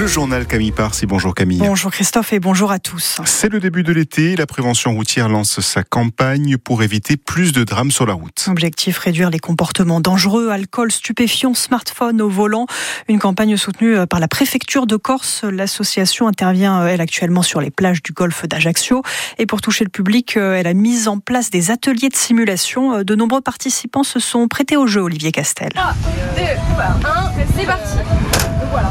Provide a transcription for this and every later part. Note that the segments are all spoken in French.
Le journal Camille Parsi. Bonjour Camille. Bonjour Christophe et bonjour à tous. C'est le début de l'été. La prévention routière lance sa campagne pour éviter plus de drames sur la route. Objectif, réduire les comportements dangereux, alcool, stupéfiants, smartphone au volant. Une campagne soutenue par la préfecture de Corse. L'association intervient, elle, actuellement sur les plages du golfe d'Ajaccio. Et pour toucher le public, elle a mis en place des ateliers de simulation. De nombreux participants se sont prêtés au jeu, Olivier Castel. 3, 2, 1, c'est parti. Voilà.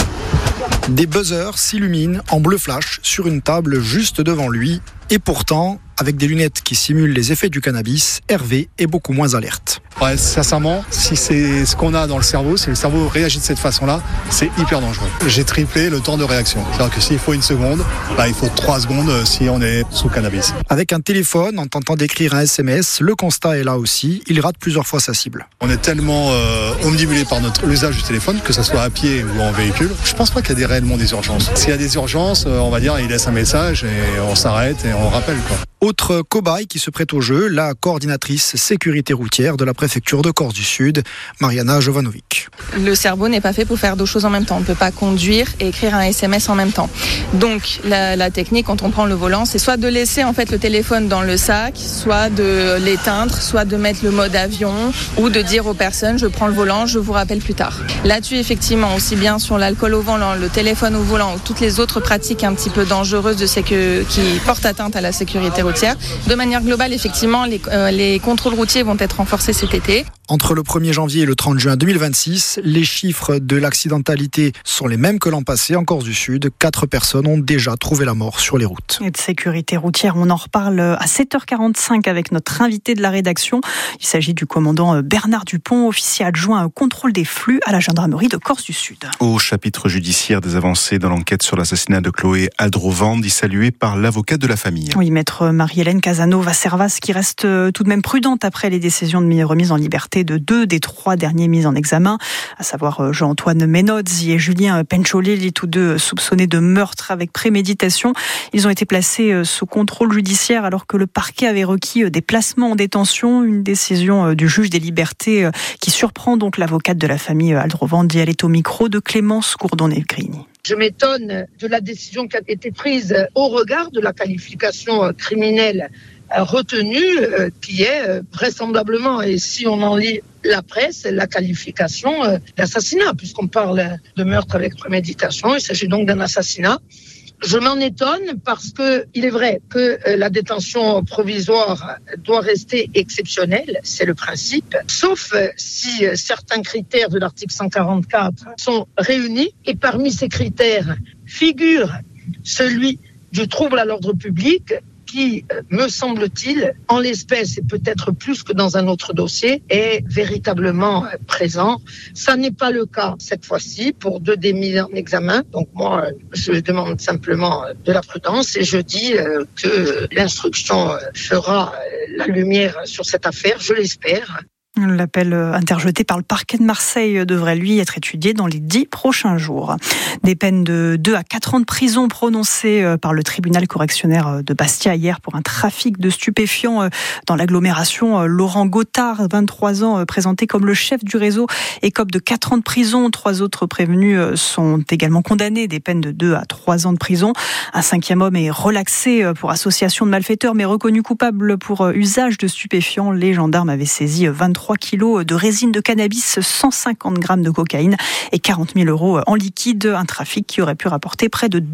Des buzzers s'illuminent en bleu flash sur une table juste devant lui. Et pourtant, avec des lunettes qui simulent les effets du cannabis, Hervé est beaucoup moins alerte. Ouais, sincèrement, si c'est ce qu'on a dans le cerveau, si le cerveau réagit de cette façon-là, c'est hyper dangereux. J'ai triplé le temps de réaction. C'est-à-dire que s'il faut 1 seconde, il faut 3 secondes si on est sous cannabis. Avec un téléphone, en tentant d'écrire un SMS, le constat est là aussi. Il rate plusieurs fois sa cible. On est tellement omnibulé par notre usage du téléphone, que ce soit à pied ou en véhicule. Je pense pas qu'il y a réellement des urgences. S'il y a des urgences, on va dire, il laisse un message et on s'arrête et on rappelle, quoi. Autre cobaye qui se prête au jeu, la coordinatrice sécurité routière de la préfecture de Corse du Sud, Mariana Jovanovic. Le cerveau n'est pas fait pour faire 2 choses en même temps. On ne peut pas conduire et écrire un SMS en même temps. Donc la technique quand on prend le volant, c'est soit de laisser en fait le téléphone dans le sac, soit de l'éteindre, soit de mettre le mode avion ou de dire aux personnes je prends le volant, je vous rappelle plus tard. Là-dessus effectivement, aussi bien sur l'alcool au volant, le téléphone au volant ou toutes les autres pratiques un petit peu dangereuses qui portent atteinte à la sécurité routière. De manière globale, effectivement, les contrôles routiers vont être renforcés cet été. Entre le 1er janvier et le 30 juin 2026, les chiffres de l'accidentalité sont les mêmes que l'an passé en Corse du Sud. 4 personnes ont déjà trouvé la mort sur les routes. Et de sécurité routière, on en reparle à 7h45 avec notre invité de la rédaction. Il s'agit du commandant Bernard Dupont, officier adjoint au contrôle des flux à la gendarmerie de Corse du Sud. Au chapitre judiciaire, des avancées dans l'enquête sur l'assassinat de Chloé Aldrovandi, salué par l'avocate de la famille. Oui, maître Marie-Hélène Casanova-Servas, qui reste tout de même prudente après les décisions de remise en liberté de 2 des 3 derniers mis en examen, à savoir Jean-Antoine Menozzi et Julien Pencholelli, tous 2 soupçonnés de meurtre avec préméditation. Ils ont été placés sous contrôle judiciaire alors que le parquet avait requis des placements en détention, une décision du juge des libertés qui surprend donc l'avocate de la famille Aldrovandi. Elle est au micro de Clémence Gourdon-Negrini. Je m'étonne de la décision qui a été prise au regard de la qualification criminelle retenue, qui est vraisemblablement, et si on en lit la presse, la qualification d'assassinat, puisqu'on parle de meurtre avec préméditation. Il s'agit donc d'un assassinat. Je m'en étonne parce que il est vrai que la détention provisoire doit rester exceptionnelle, c'est le principe, sauf si certains critères de l'article 144 sont réunis, et parmi ces critères figure celui du trouble à l'ordre public qui, me semble-t-il, en l'espèce et peut-être plus que dans un autre dossier, est véritablement présent. Ça n'est pas le cas cette fois-ci pour 2 des mis en examen. Donc moi, je demande simplement de la prudence et je dis que l'instruction fera la lumière sur cette affaire, je l'espère. L'appel interjeté par le parquet de Marseille devrait lui être étudié dans les 10 prochains jours. Des peines de 2 à 4 ans de prison prononcées par le tribunal correctionnel de Bastia hier pour un trafic de stupéfiants dans l'agglomération. Laurent Gothard, 23 ans, présenté comme le chef du réseau, écope de 4 ans de prison. 3 autres prévenus sont également condamnés, des peines de 2 à 3 ans de prison. Un 5e homme est relaxé pour association de malfaiteurs, mais reconnu coupable pour usage de stupéfiants. Les gendarmes avaient saisi 23 kilos de résine de cannabis, 150 grammes de cocaïne et 40 000 euros en liquide. Un trafic qui aurait pu rapporter près de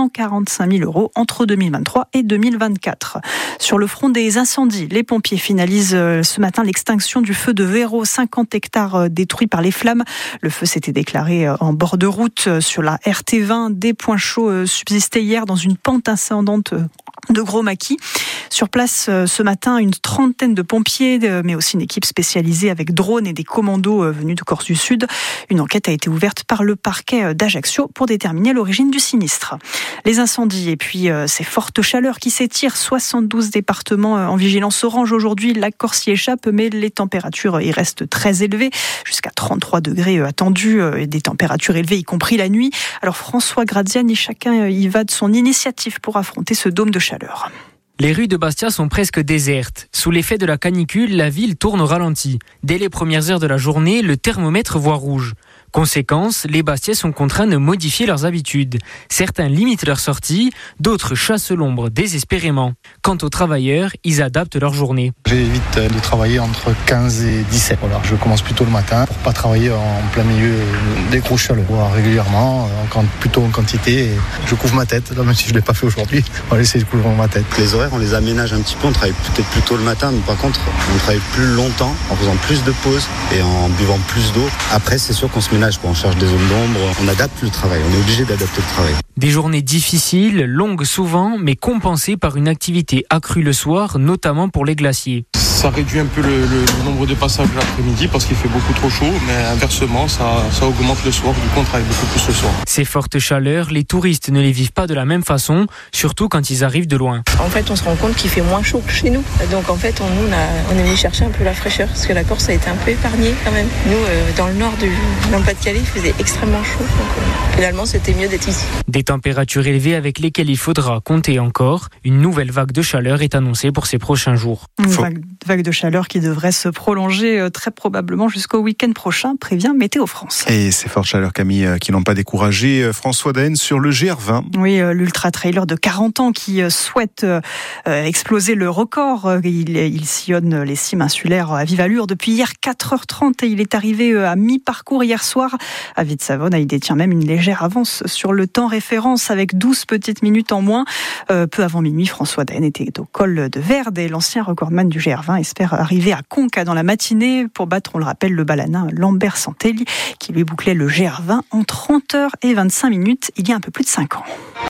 245 000 euros entre 2023 et 2024. Sur le front des incendies, les pompiers finalisent ce matin l'extinction du feu de Véro, 50 hectares détruits par les flammes. Le feu s'était déclaré en bord de route sur la RT20. Des points chauds subsistaient hier dans une pente ascendante de Gros Maquis. Sur place ce matin, une trentaine de pompiers, mais aussi une équipe spécialisée avec drones et des commandos venus de Corse du Sud. Une enquête a été ouverte par le parquet d'Ajaccio pour déterminer l'origine du sinistre. Les incendies et puis ces fortes chaleurs qui s'étirent, 72 départements en vigilance orange aujourd'hui. La Corse y échappe, mais les températures y restent très élevées, jusqu'à 33 degrés attendus, et des températures élevées y compris la nuit. Alors François Graziani, chacun y va de son initiative pour affronter ce dôme de chaleur. Les rues de Bastia sont presque désertes. Sous l'effet de la canicule, la ville tourne au ralenti. Dès les premières heures de la journée, le thermomètre voit rouge. Conséquence, les Bastiais sont contraints de modifier leurs habitudes. Certains limitent leurs sorties, d'autres chassent l'ombre désespérément. Quant aux travailleurs, ils adaptent leur journée. J'évite de travailler entre 15 et 17. Voilà, je commence plutôt le matin pour pas travailler en plein milieu des grosses chaleurs. Régulièrement, plutôt en quantité. Et je couvre ma tête, là, même si je l'ai pas fait aujourd'hui. On va essayer de couvrir ma tête. Les horaires, on les aménage un petit peu. On travaille peut-être plus tôt le matin, mais par contre, on travaille plus longtemps en faisant plus de pauses et en buvant plus d'eau. Après, c'est sûr qu'on se ménage, on cherche des zones d'ombre. On adapte le travail. On est obligé d'adapter le travail. Des journées difficiles, longues souvent, mais compensées par une activité accrue le soir, notamment pour les glaciers. Ça réduit un peu le nombre de passages l'après-midi parce qu'il fait beaucoup trop chaud, mais inversement, ça augmente le soir. Du coup, on travaille beaucoup plus le soir. Ces fortes chaleurs, les touristes ne les vivent pas de la même façon, surtout quand ils arrivent de loin. En fait, on se rend compte qu'il fait moins chaud que chez nous. Donc, en fait, on est venu chercher un peu la fraîcheur parce que la Corse a été un peu épargnée quand même. Nous, dans le nord dans le Pas-de-Calais, il faisait extrêmement chaud. Donc, finalement, c'était mieux d'être ici. Des températures élevées avec lesquelles il faudra compter encore. Une nouvelle vague de chaleur est annoncée pour ces prochains jours. Une vague de chaleur qui devrait se prolonger très probablement jusqu'au week-end prochain, prévient Météo France. Et ces fortes chaleurs, Camille, qui n'ont pas découragé François Daen sur le GR20. Oui, l'ultra-trailer de 40 ans qui souhaite exploser le record. Il sillonne les cimes insulaires à vive allure depuis hier 4h30 et il est arrivé à mi-parcours hier soir à Vite-Savone. Il détient même une légère avance sur le temps référence avec 12 petites minutes en moins. Peu avant minuit, François Daen était au col de Verde et l'ancien recordman du GR20 espère arriver à Conca dans la matinée pour battre, on le rappelle, le balanin Lambert Santelli qui lui bouclait le GR20 en 30h et 25 minutes il y a un peu plus de 5 ans.